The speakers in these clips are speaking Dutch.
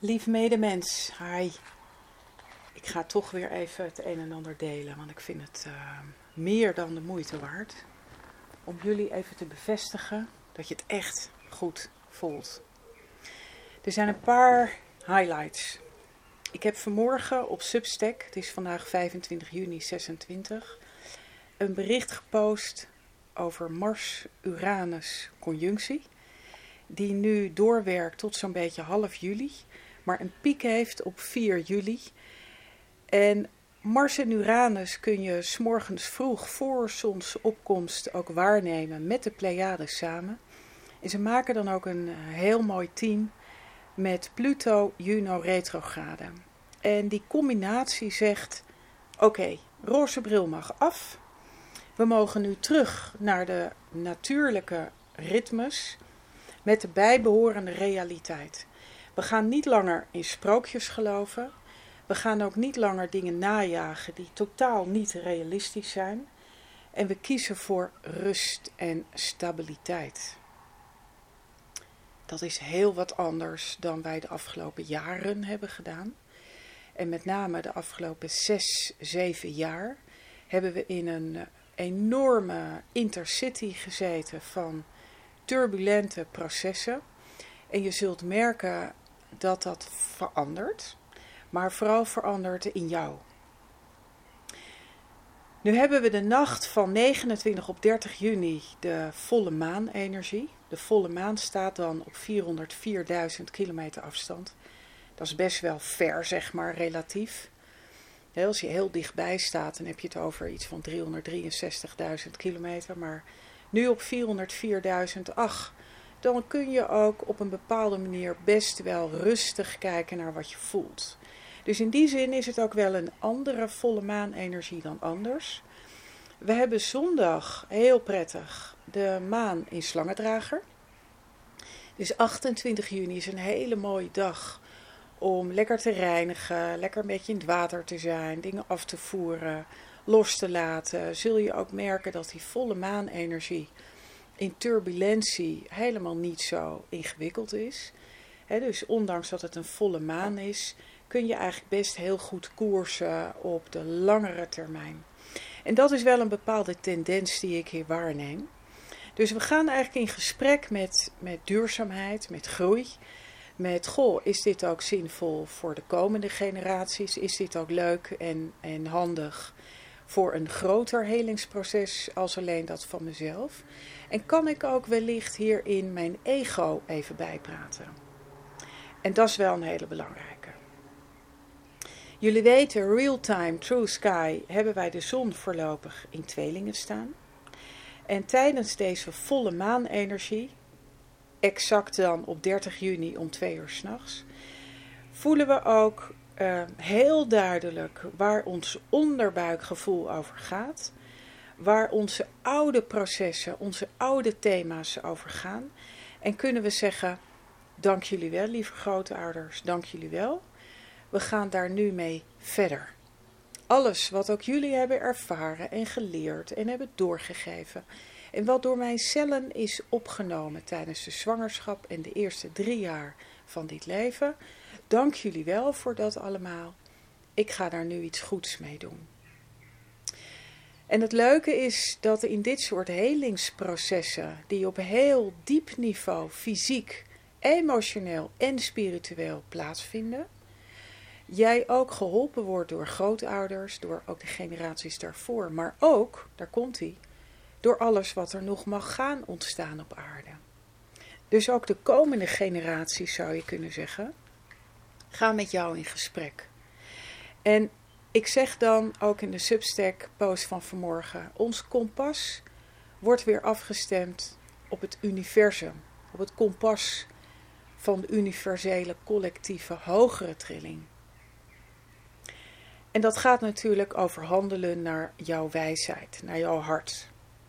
Lief medemens, hi. Ik ga toch weer even het een en ander delen, want ik vind het meer dan de moeite waard. Om jullie even te bevestigen dat je het echt goed voelt. Er zijn een paar highlights. Ik heb vanmorgen op Substack, het is vandaag 25 juni 26, een bericht gepost over Mars-Uranus conjunctie. Die nu doorwerkt tot zo'n beetje half juli, maar een piek heeft op 4 juli. En Mars en Uranus kun je 's morgens vroeg voor zonsopkomst ook waarnemen met de Pleiades samen. En ze maken dan ook een heel mooi team met Pluto-Juno retrograde. En die combinatie zegt, oké, roze bril mag af. We mogen nu terug naar de natuurlijke ritmes met de bijbehorende realiteit. We gaan niet langer in sprookjes geloven. We gaan ook niet langer dingen najagen die totaal niet realistisch zijn. En we kiezen voor rust en stabiliteit. Dat is heel wat anders dan wij de afgelopen jaren hebben gedaan. En met name de afgelopen 6, 7 jaar hebben we in een enorme intercity gezeten van turbulente processen. En je zult merken dat dat verandert, maar vooral verandert in jou. Nu hebben we de nacht van 29 op 30 juni de volle maanenergie. De volle maan staat dan op 404.000 kilometer afstand. Dat is best wel ver, zeg maar, relatief. Als je heel dichtbij staat, dan heb je het over iets van 363.000 kilometer. Maar nu op 404.000, dan kun je ook op een bepaalde manier best wel rustig kijken naar wat je voelt. Dus in die zin is het ook wel een andere volle maanenergie dan anders. We hebben zondag, heel prettig, de maan in slangendrager. Dus 28 juni is een hele mooie dag om lekker te reinigen, lekker een beetje in het water te zijn, dingen af te voeren, los te laten. Zul je ook merken dat die volle maanenergie in turbulentie helemaal niet zo ingewikkeld is. Dus ondanks dat het een volle maan is, kun je eigenlijk best heel goed koersen op de langere termijn. En dat is wel een bepaalde tendens die ik hier waarneem. Dus we gaan eigenlijk in gesprek met duurzaamheid, met groei. Met, is dit ook zinvol voor de komende generaties? Is dit ook leuk en handig voor een groter helingsproces als alleen dat van mezelf? En kan ik ook wellicht hierin mijn ego even bijpraten? En dat is wel een hele belangrijke. Jullie weten, real-time, true sky, hebben wij de zon voorlopig in tweelingen staan. En tijdens deze volle maanenergie, exact dan op 30 juni om 2 uur 's nachts, voelen we ook heel duidelijk waar ons onderbuikgevoel over gaat. Waar onze oude processen, onze oude thema's over gaan. En kunnen we zeggen, dank jullie wel, lieve grootouders, dank jullie wel. We gaan daar nu mee verder. Alles wat ook jullie hebben ervaren en geleerd en hebben doorgegeven. En wat door mijn cellen is opgenomen tijdens de zwangerschap en de eerste 3 jaar van dit leven. Dank jullie wel voor dat allemaal. Ik ga daar nu iets goeds mee doen. En het leuke is dat in dit soort helingsprocessen, die op heel diep niveau, fysiek, emotioneel en spiritueel plaatsvinden, jij ook geholpen wordt door grootouders, door ook de generaties daarvoor, maar ook, daar komt ie, door alles wat er nog mag gaan ontstaan op aarde. Dus ook de komende generaties, zou je kunnen zeggen, gaan met jou in gesprek. En ik zeg dan ook in de Substack post van vanmorgen, ons kompas wordt weer afgestemd op het universum, op het kompas van de universele collectieve hogere trilling. En dat gaat natuurlijk over handelen naar jouw wijsheid, naar jouw hart.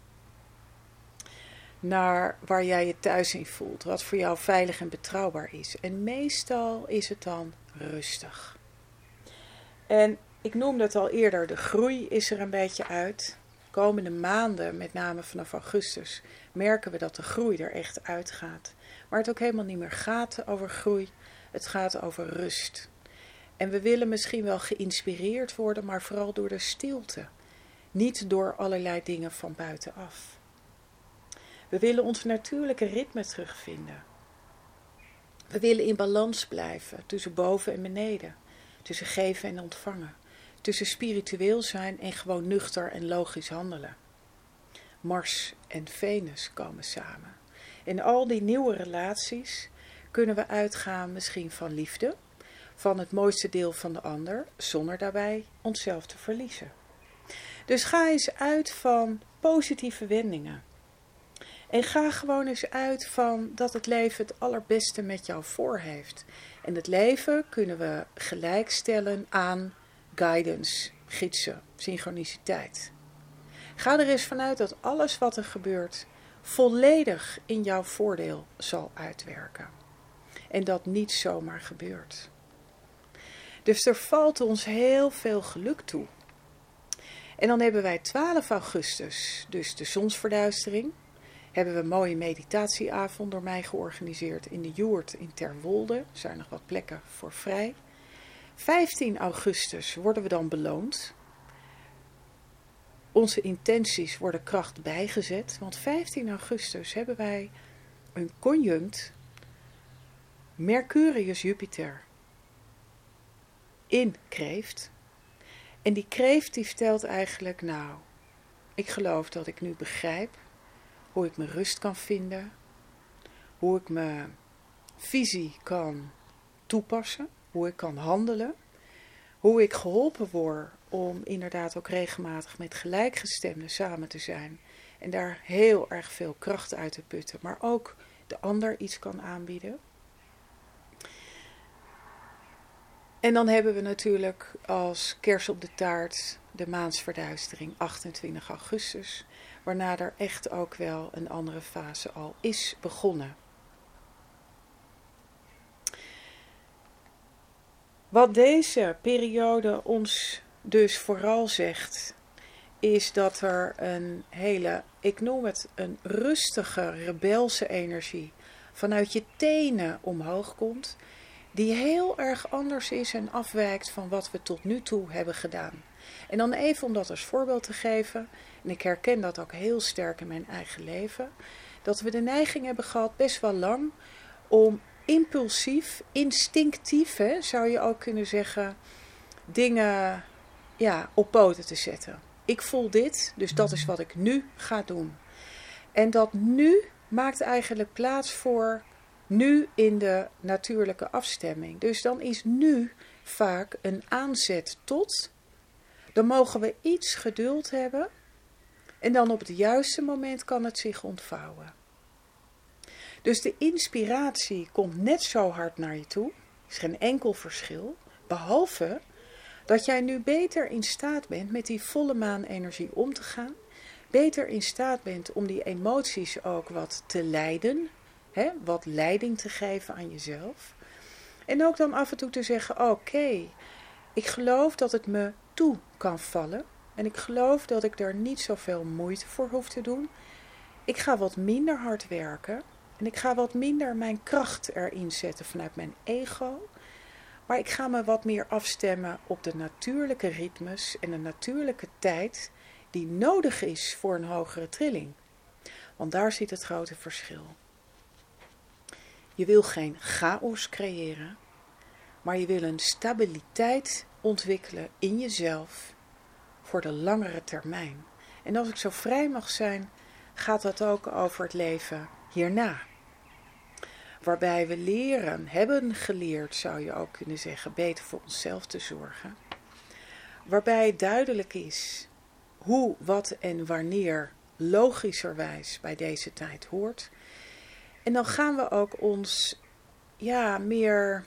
Naar waar jij je thuis in voelt, wat voor jou veilig en betrouwbaar is. En meestal is het dan rustig. En ik noemde het al eerder, de groei is er een beetje uit. Komende maanden, met name vanaf augustus, merken we dat de groei er echt uitgaat. Maar het ook helemaal niet meer gaat over groei. Het gaat over rust. En we willen misschien wel geïnspireerd worden, maar vooral door de stilte. Niet door allerlei dingen van buitenaf. We willen ons natuurlijke ritme terugvinden. We willen in balans blijven tussen boven en beneden. Tussen geven en ontvangen. Tussen spiritueel zijn en gewoon nuchter en logisch handelen. Mars en Venus komen samen. In al die nieuwe relaties kunnen we uitgaan misschien van liefde, van het mooiste deel van de ander, zonder daarbij onszelf te verliezen. Dus ga eens uit van positieve wendingen. En ga gewoon eens uit van dat het leven het allerbeste met jou voor heeft. En het leven kunnen we gelijkstellen aan guidance, gidsen, synchroniciteit. Ga er eens vanuit dat alles wat er gebeurt volledig in jouw voordeel zal uitwerken. En dat niet zomaar gebeurt. Dus er valt ons heel veel geluk toe. En dan hebben wij 12 augustus, dus de zonsverduistering. Hebben we een mooie meditatieavond door mij georganiseerd in de Joert in Terwolde. Er zijn nog wat plekken voor vrij. 15 augustus worden we dan beloond. Onze intenties worden kracht bijgezet. Want 15 augustus hebben wij een conjunct Mercurius-Jupiter in Kreeft. En die Kreeft die vertelt eigenlijk, nou, ik geloof dat ik nu begrijp hoe ik mijn rust kan vinden, hoe ik mijn visie kan toepassen, hoe ik kan handelen, hoe ik geholpen word om inderdaad ook regelmatig met gelijkgestemden samen te zijn en daar heel erg veel kracht uit te putten, maar ook de ander iets kan aanbieden. En dan hebben we natuurlijk als kers op de taart de maansverduistering 28 augustus, waarna er echt ook wel een andere fase al is begonnen. Wat deze periode ons dus vooral zegt, is dat er een hele, ik noem het een rustige, rebelse energie vanuit je tenen omhoog komt, die heel erg anders is en afwijkt van wat we tot nu toe hebben gedaan. En dan even om dat als voorbeeld te geven, en ik herken dat ook heel sterk in mijn eigen leven, dat we de neiging hebben gehad best wel lang om impulsief, instinctief, zou je ook kunnen zeggen, dingen op poten te zetten. Ik voel dit, dus dat is wat ik nu ga doen. En dat nu maakt eigenlijk plaats voor nu in de natuurlijke afstemming. Dus dan is nu vaak een aanzet tot. Dan mogen we iets geduld hebben. En dan op het juiste moment kan het zich ontvouwen. Dus de inspiratie komt net zo hard naar je toe. Er is geen enkel verschil. Behalve dat jij nu beter in staat bent met die volle maanenergie om te gaan. Beter in staat bent om die emoties ook wat te leiden. Wat leiding te geven aan jezelf. En ook dan af en toe te zeggen, oké, ik geloof dat het me toe kan vallen. En ik geloof dat ik daar niet zoveel moeite voor hoef te doen. Ik ga wat minder hard werken. En ik ga wat minder mijn kracht erin zetten vanuit mijn ego. Maar ik ga me wat meer afstemmen op de natuurlijke ritmes en de natuurlijke tijd die nodig is voor een hogere trilling. Want daar zit het grote verschil. Je wil geen chaos creëren, maar je wil een stabiliteit ontwikkelen in jezelf voor de langere termijn. En als ik zo vrij mag zijn, gaat dat ook over het leven hierna. Waarbij we hebben geleerd, zou je ook kunnen zeggen, beter voor onszelf te zorgen. Waarbij het duidelijk is hoe, wat en wanneer logischerwijs bij deze tijd hoort. En dan gaan we ook ons we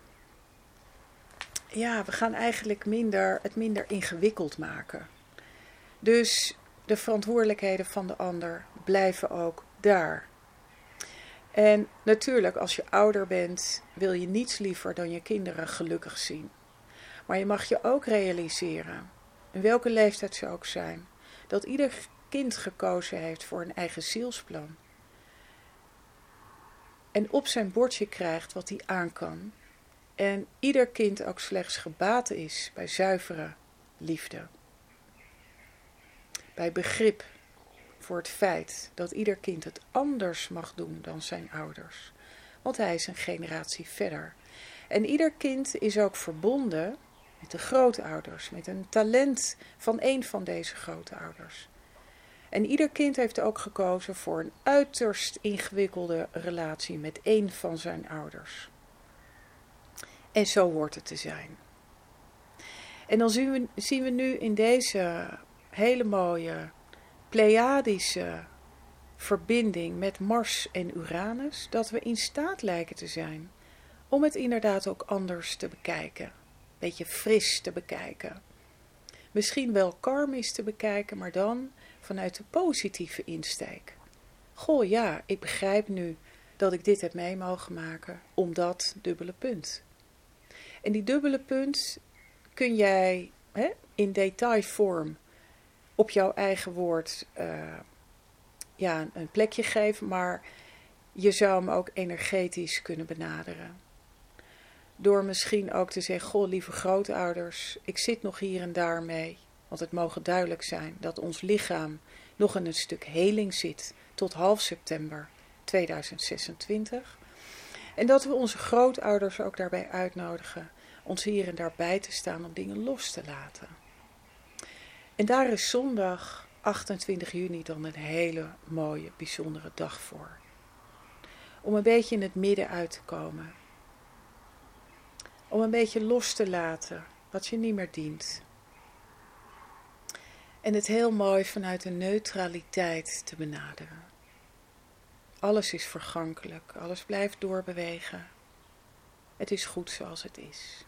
gaan eigenlijk het minder ingewikkeld maken. Dus de verantwoordelijkheden van de ander blijven ook daar. En natuurlijk, als je ouder bent, wil je niets liever dan je kinderen gelukkig zien. Maar je mag je ook realiseren, in welke leeftijd ze ook zijn, dat ieder kind gekozen heeft voor een eigen zielsplan. En op zijn bordje krijgt wat hij aan kan En ieder kind ook slechts gebaat is bij zuivere liefde. Bij begrip voor het feit dat ieder kind het anders mag doen dan zijn ouders. Want hij is een generatie verder. En ieder kind is ook verbonden met de grootouders, met een talent van één van deze grootouders. En ieder kind heeft ook gekozen voor een uiterst ingewikkelde relatie met één van zijn ouders. En zo hoort het te zijn. En dan zien we nu in deze hele mooie Pleiadische verbinding met Mars en Uranus, dat we in staat lijken te zijn om het inderdaad ook anders te bekijken. Een beetje fris te bekijken. Misschien wel karmisch te bekijken, maar dan vanuit de positieve insteek. Goh ja, ik begrijp nu dat ik dit heb mee mogen maken om dat dubbele punt. En die dubbele punt kun jij in detailvorm op jouw eigen woord een plekje geven, maar je zou hem ook energetisch kunnen benaderen. Door misschien ook te zeggen, goh lieve grootouders, ik zit nog hier en daar mee. Want het mogen duidelijk zijn dat ons lichaam nog in een stuk heling zit tot half september 2026. En dat we onze grootouders ook daarbij uitnodigen ons hier en daar bij te staan om dingen los te laten. En daar is zondag 28 juni dan een hele mooie, bijzondere dag voor. Om een beetje in het midden uit te komen. Om een beetje los te laten wat je niet meer dient. En het heel mooi vanuit de neutraliteit te benaderen. Alles is vergankelijk, alles blijft doorbewegen. Het is goed zoals het is.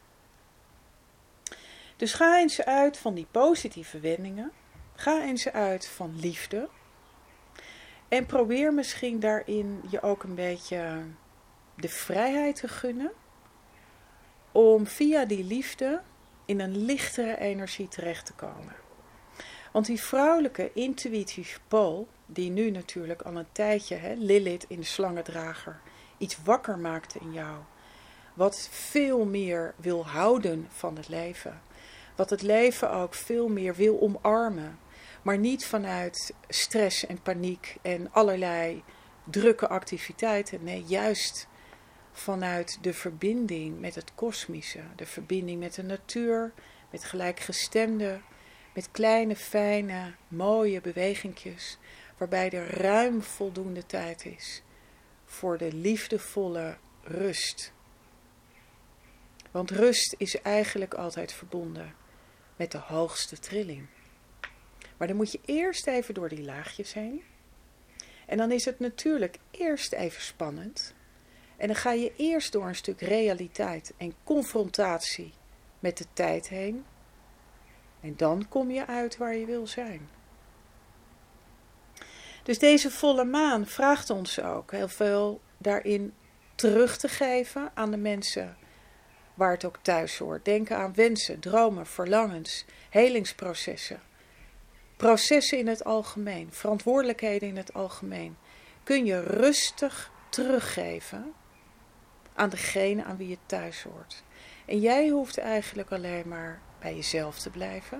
Dus ga eens uit van die positieve wendingen. Ga eens uit van liefde. En probeer misschien daarin je ook een beetje de vrijheid te gunnen. Om via die liefde in een lichtere energie terecht te komen. Want die vrouwelijke intuïtieve pool, die nu natuurlijk al een tijdje, Lilith in de slangendrager, iets wakker maakte in jou. Wat veel meer wil houden van het leven. Wat het leven ook veel meer wil omarmen. Maar niet vanuit stress en paniek en allerlei drukke activiteiten. Nee, juist vanuit de verbinding met het kosmische. De verbinding met de natuur, met gelijkgestemden. Met kleine, fijne, mooie bewegingjes. Waarbij er ruim voldoende tijd is voor de liefdevolle rust. Want rust is eigenlijk altijd verbonden met de hoogste trilling. Maar dan moet je eerst even door die laagjes heen. En dan is het natuurlijk eerst even spannend. En dan ga je eerst door een stuk realiteit en confrontatie met de tijd heen. En dan kom je uit waar je wil zijn. Dus deze volle maan vraagt ons ook heel veel daarin terug te geven aan de mensen waar het ook thuis hoort. Denk aan wensen, dromen, verlangens, helingsprocessen. Processen in het algemeen, verantwoordelijkheden in het algemeen. Kun je rustig teruggeven aan degene aan wie je thuis hoort. En jij hoeft eigenlijk alleen maar bij jezelf te blijven.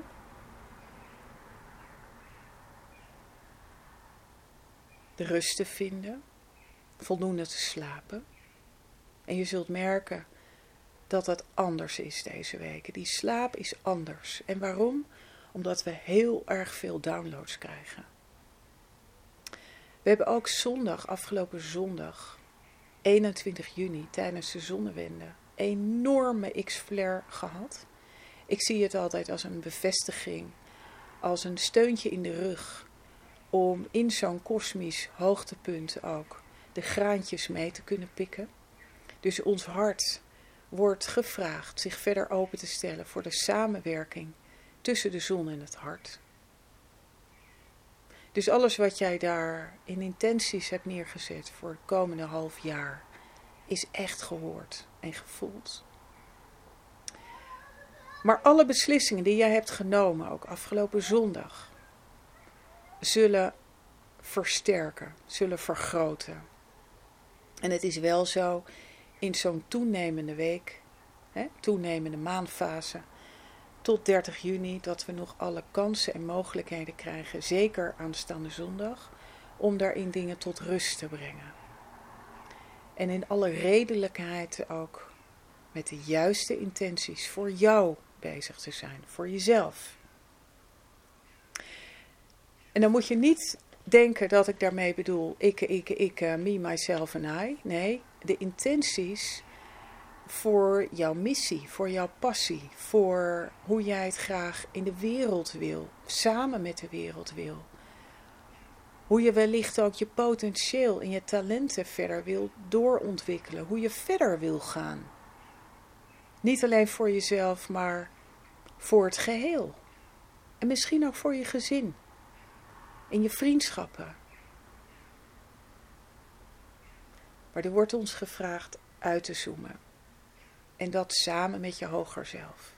De rust te vinden, voldoende te slapen. En je zult merken dat het anders is deze weken. Die slaap is anders. En waarom? Omdat we heel erg veel downloads krijgen. We hebben ook afgelopen zondag, 21 juni, tijdens de zonnewende, enorme X-flare gehad. Ik zie het altijd als een bevestiging, als een steuntje in de rug, om in zo'n kosmisch hoogtepunt ook de graantjes mee te kunnen pikken. Dus ons hart wordt gevraagd zich verder open te stellen voor de samenwerking tussen de zon en het hart. Dus alles wat jij daar in intenties hebt neergezet voor het komende half jaar, is echt gehoord en gevoeld. Maar alle beslissingen die jij hebt genomen, ook afgelopen zondag, zullen versterken, zullen vergroten. En het is wel zo, in zo'n toenemende week, toenemende maanfase, tot 30 juni, dat we nog alle kansen en mogelijkheden krijgen, zeker aanstaande zondag, om daarin dingen tot rust te brengen. En in alle redelijkheid ook met de juiste intenties voor jou bezig te zijn, voor jezelf. En dan moet je niet denken dat ik daarmee bedoel, ik, me, myself en I. Nee, de intenties voor jouw missie, voor jouw passie, voor hoe jij het graag in de wereld wil, samen met de wereld wil. Hoe je wellicht ook je potentieel en je talenten verder wil doorontwikkelen, hoe je verder wil gaan. Niet alleen voor jezelf, maar voor het geheel. En misschien ook voor je gezin, in je vriendschappen. Maar er wordt ons gevraagd uit te zoomen. En dat samen met je hoger zelf.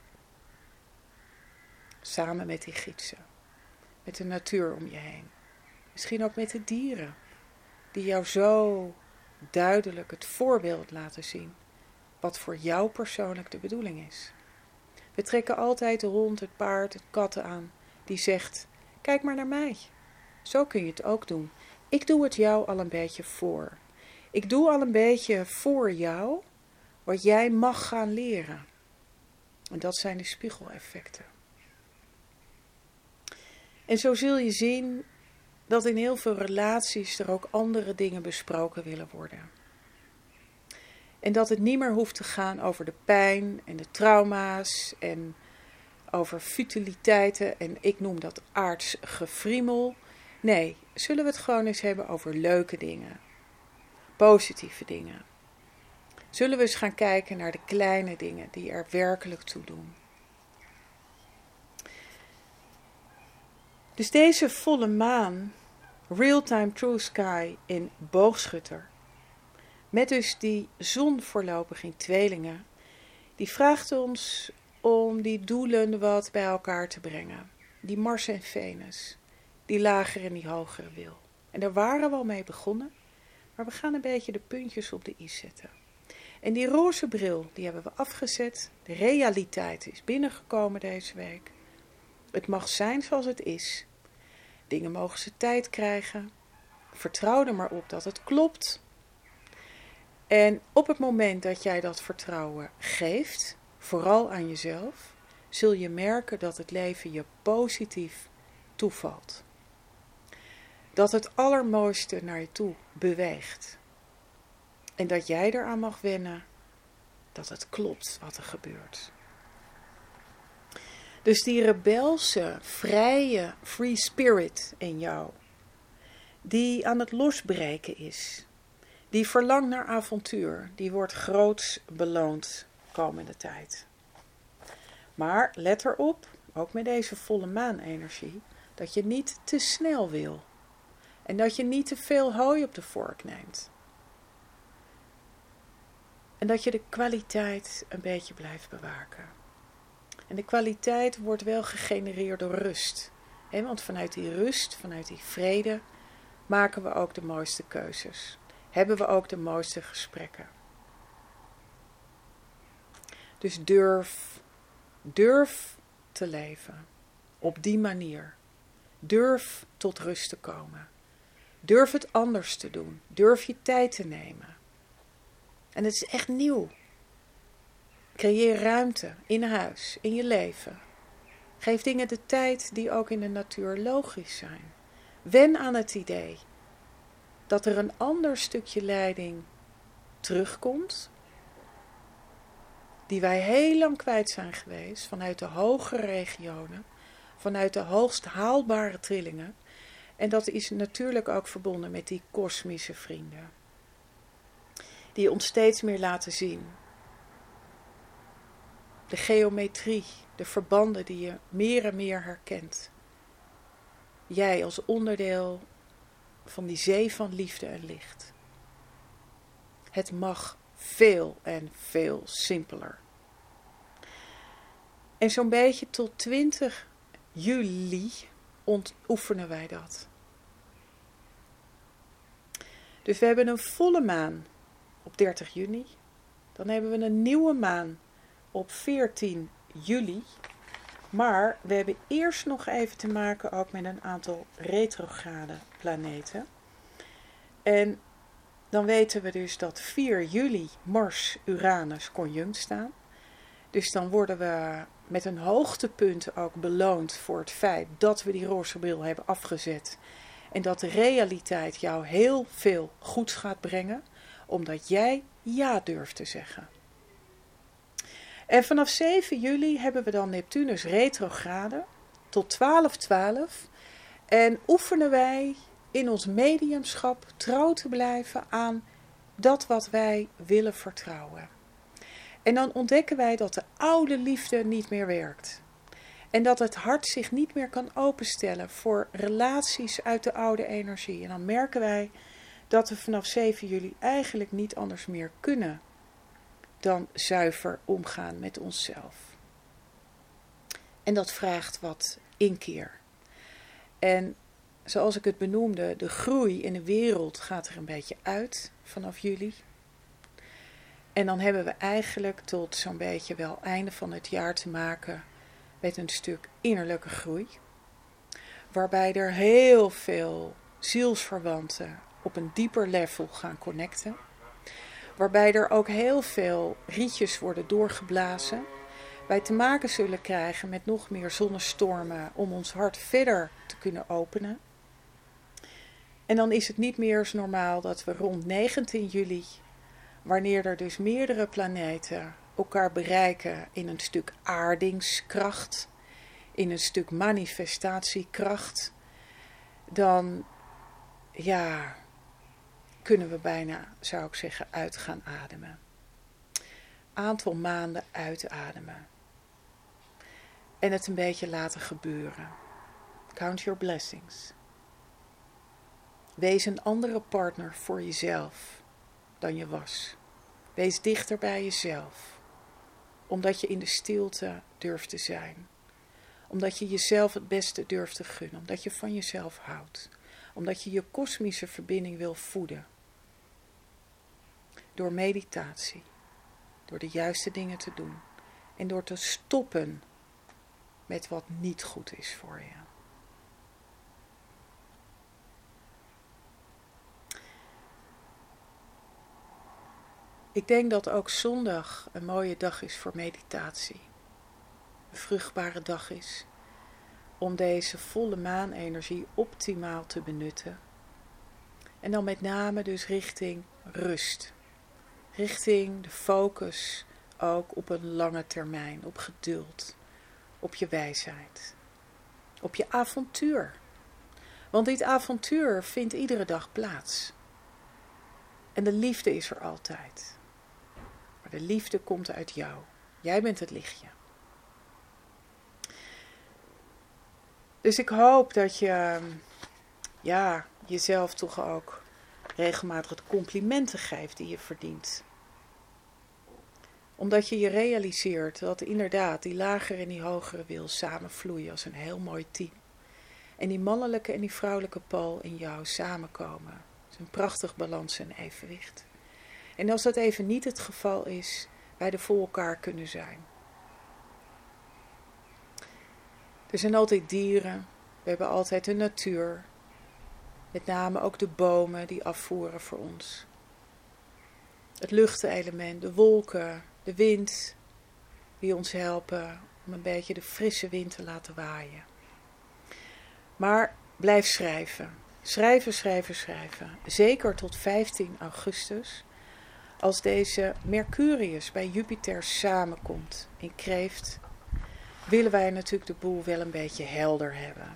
Samen met die gidsen. Met de natuur om je heen. Misschien ook met de dieren. Die jou zo duidelijk het voorbeeld laten zien. Wat voor jou persoonlijk de bedoeling is. We trekken altijd de hond, het paard, het kat aan. Die zegt, kijk maar naar mij. Zo kun je het ook doen. Ik doe het jou al een beetje voor. Ik doe al een beetje voor jou wat jij mag gaan leren. En dat zijn de spiegeleffecten. En zo zul je zien dat in heel veel relaties er ook andere dingen besproken willen worden. En dat het niet meer hoeft te gaan over de pijn en de trauma's en over futiliteiten en ik noem dat aards gefriemel. Nee, zullen we het gewoon eens hebben over leuke dingen, positieve dingen. Zullen we eens gaan kijken naar de kleine dingen die er werkelijk toe doen. Dus deze volle maan, real-time true sky in Boogschutter, met dus die zon voorlopig in tweelingen, die vraagt ons om die doelen wat bij elkaar te brengen. Die Mars en Venus, die lagere en die hogere wil. En daar waren we al mee begonnen, maar we gaan een beetje de puntjes op de i zetten. En die roze bril, die hebben we afgezet. De realiteit is binnengekomen deze week. Het mag zijn zoals het is. Dingen mogen ze tijd krijgen. Vertrouw er maar op dat het klopt. En op het moment dat jij dat vertrouwen geeft, vooral aan jezelf, zul je merken dat het leven je positief toevalt. Dat het allermooiste naar je toe beweegt. En dat jij eraan mag wennen dat het klopt wat er gebeurt. Dus die rebelse, vrije, free spirit in jou, die aan het losbreken is, die verlangt naar avontuur, die wordt groots beloond komende tijd. Maar let erop, ook met deze volle maanenergie, dat je niet te snel wil. En dat je niet te veel hooi op de vork neemt. En dat je de kwaliteit een beetje blijft bewaken. En de kwaliteit wordt wel gegenereerd door rust. Want vanuit die rust, vanuit die vrede, maken we ook de mooiste keuzes. Hebben we ook de mooiste gesprekken. Dus durf te leven. Op die manier. Durf tot rust te komen. Durf het anders te doen. Durf je tijd te nemen. En het is echt nieuw. Creëer ruimte in huis, in je leven. Geef dingen de tijd die ook in de natuur logisch zijn. Wen aan het idee dat er een ander stukje leiding terugkomt, die wij heel lang kwijt zijn geweest, vanuit de hogere regionen, vanuit de hoogst haalbare trillingen. En dat is natuurlijk ook verbonden met die kosmische vrienden, die ons steeds meer laten zien. De geometrie, de verbanden die je meer en meer herkent. Jij als onderdeel van die zee van liefde en licht. Het mag veel en veel simpeler. En zo'n beetje tot 20 juli oefenen wij dat. Dus we hebben een volle maan op 30 juni. Dan hebben we een nieuwe maan op 14 juli. Maar we hebben eerst nog even te maken ook met een aantal retrograde planeten. En dan weten we dus dat 4 juli Mars-Uranus conjunct staan. Dus dan worden we met een hoogtepunt ook beloond voor het feit dat we die roze bril hebben afgezet. En dat de realiteit jou heel veel goeds gaat brengen, omdat jij ja durft te zeggen. En vanaf 7 juli hebben we dan Neptunus retrograde tot 12/12 en oefenen wij in ons mediumschap trouw te blijven aan dat wat wij willen vertrouwen. En dan ontdekken wij dat de oude liefde niet meer werkt. En dat het hart zich niet meer kan openstellen voor relaties uit de oude energie. En dan merken wij dat we vanaf 7 juli eigenlijk niet anders meer kunnen dan zuiver omgaan met onszelf. En dat vraagt wat inkeer. En zoals ik het benoemde, de groei in de wereld gaat er een beetje uit vanaf juli. En dan hebben we eigenlijk tot zo'n beetje wel einde van het jaar te maken met een stuk innerlijke groei. Waarbij er heel veel zielsverwanten op een dieper level gaan connecten. Waarbij er ook heel veel rietjes worden doorgeblazen. Wij te maken zullen krijgen met nog meer zonnestormen om ons hart verder te kunnen openen. En dan is het niet meer als normaal dat we rond 19 juli, wanneer er dus meerdere planeten elkaar bereiken in een stuk aardingskracht, in een stuk manifestatiekracht, dan kunnen we bijna, zou ik zeggen, uit gaan ademen. Aantal maanden uitademen. En het een beetje laten gebeuren. Count your blessings. Wees een andere partner voor jezelf dan je was. Wees dichter bij jezelf. Omdat je in de stilte durft te zijn. Omdat je jezelf het beste durft te gunnen. Omdat je van jezelf houdt. Omdat je je kosmische verbinding wil voeden. Door meditatie. Door de juiste dingen te doen. En door te stoppen met wat niet goed is voor je. Ik denk dat ook zondag een mooie dag is voor meditatie. Een vruchtbare dag is om deze volle maanenergie optimaal te benutten. En dan met name dus richting rust. Richting de focus ook op een lange termijn, op geduld, op je wijsheid, op je avontuur. Want dit avontuur vindt iedere dag plaats. En de liefde is er altijd. Maar de liefde komt uit jou. Jij bent het lichtje. Dus ik hoop dat je jezelf toch ook regelmatig de complimenten geeft die je verdient. Omdat je realiseert dat inderdaad die lagere en die hogere wil samenvloeien als een heel mooi team. En die mannelijke en die vrouwelijke pool in jou samenkomen. Het is een prachtig balans en evenwicht. En als dat even niet het geval is, wij er voor elkaar kunnen zijn. Er zijn altijd dieren, we hebben altijd de natuur. Met name ook de bomen die afvoeren voor ons. Het luchtelement, de wolken, de wind die ons helpen om een beetje de frisse wind te laten waaien. Maar blijf schrijven. Schrijven, schrijven, schrijven. Zeker tot 15 augustus. Als deze Mercurius bij Jupiter samenkomt in Kreeft, willen wij natuurlijk de boel wel een beetje helder hebben.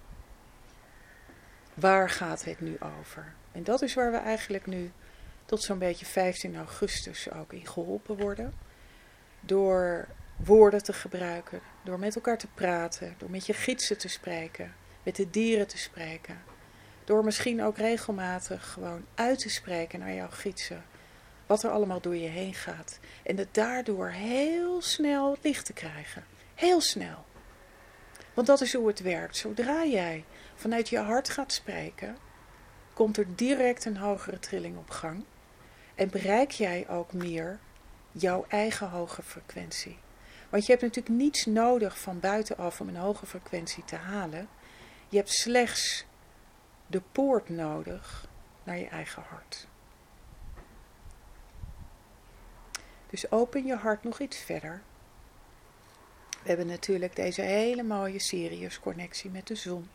Waar gaat het nu over? En dat is waar we eigenlijk nu tot zo'n beetje 15 augustus ook in geholpen worden. Door woorden te gebruiken, door met elkaar te praten, door met je gidsen te spreken, met de dieren te spreken. Door misschien ook regelmatig gewoon uit te spreken naar jouw gidsen. Wat er allemaal door je heen gaat. En het daardoor heel snel het licht te krijgen. Heel snel. Want dat is hoe het werkt. Zodra jij vanuit je hart gaat spreken, komt er direct een hogere trilling op gang. En bereik jij ook meer jouw eigen hoge frequentie. Want je hebt natuurlijk niets nodig van buitenaf om een hoge frequentie te halen. Je hebt slechts de poort nodig naar je eigen hart. Dus open je hart nog iets verder. We hebben natuurlijk deze hele mooie Sirius-connectie met de zon.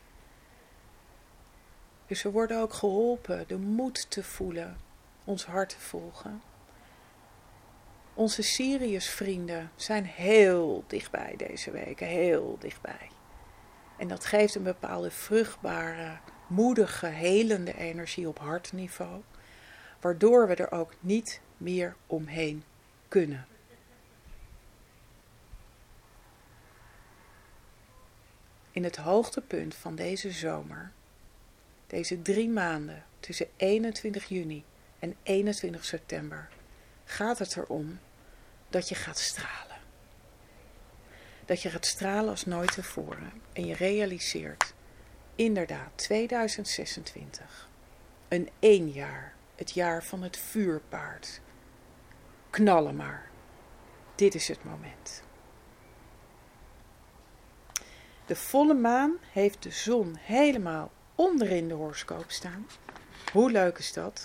Dus we worden ook geholpen de moed te voelen, ons hart te volgen. Onze Sirius-vrienden zijn heel dichtbij deze weken, heel dichtbij. En dat geeft een bepaalde vruchtbare, moedige, helende energie op hartniveau, waardoor we er ook niet meer omheen kunnen. In het hoogtepunt van deze zomer, deze 3 maanden tussen 21 juni en 21 september, gaat het erom dat je gaat stralen. Dat je gaat stralen als nooit tevoren. En je realiseert, inderdaad, 2026, een 1 jaar, het jaar van het vuurpaard. Knallen maar. Dit is het moment. De volle maan heeft de zon helemaal onderin de horoscoop staan. Hoe leuk is dat?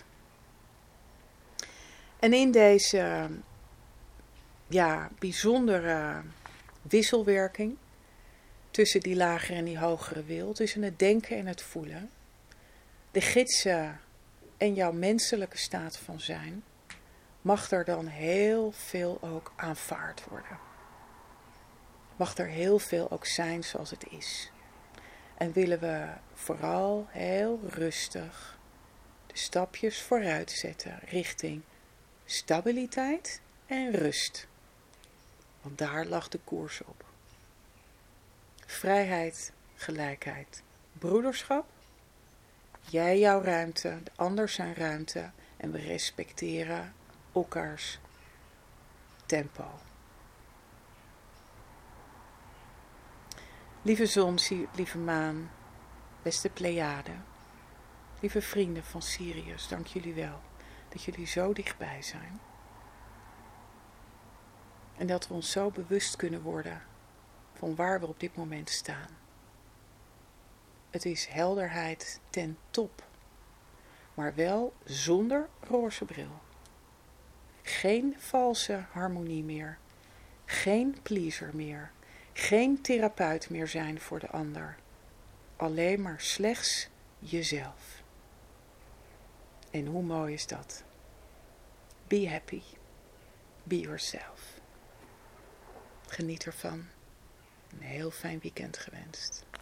En in deze bijzondere wisselwerking tussen die lagere en die hogere wil, tussen het denken en het voelen, de gidsen en jouw menselijke staat van zijn, mag er dan heel veel ook aanvaard worden. Mag er heel veel ook zijn zoals het is. En willen we vooral heel rustig de stapjes vooruit zetten richting stabiliteit en rust. Want daar lag de koers op. Vrijheid, gelijkheid, broederschap. Jij jouw ruimte, de ander zijn ruimte. En we respecteren elkaars tempo. Lieve zon, lieve maan, beste Pleiade, lieve vrienden van Sirius, dank jullie wel dat jullie zo dichtbij zijn. En dat we ons zo bewust kunnen worden van waar we op dit moment staan. Het is helderheid ten top, maar wel zonder roze bril. Geen valse harmonie meer, geen pleaser meer, geen therapeut meer zijn voor de ander. Alleen maar slechts jezelf. En hoe mooi is dat? Be happy. Be yourself. Geniet ervan. Een heel fijn weekend gewenst.